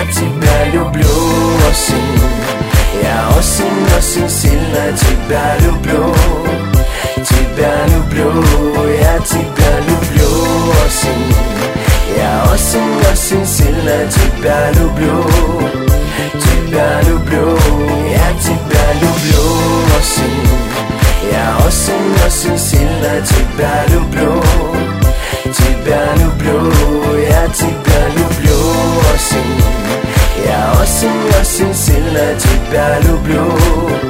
я тебя люблю, осень. Я осень, очень сильно тебя люблю. Тебя люблю, я тебя люблю, осень. Я осень, очень сильно тебя люблю. Тебя люблю, я тебя люблю, осень. Я осень, очень сильно тебя люблю. Тебя люблю, я тебя люблю, осень. Я осень, очень сильно тебя люблю.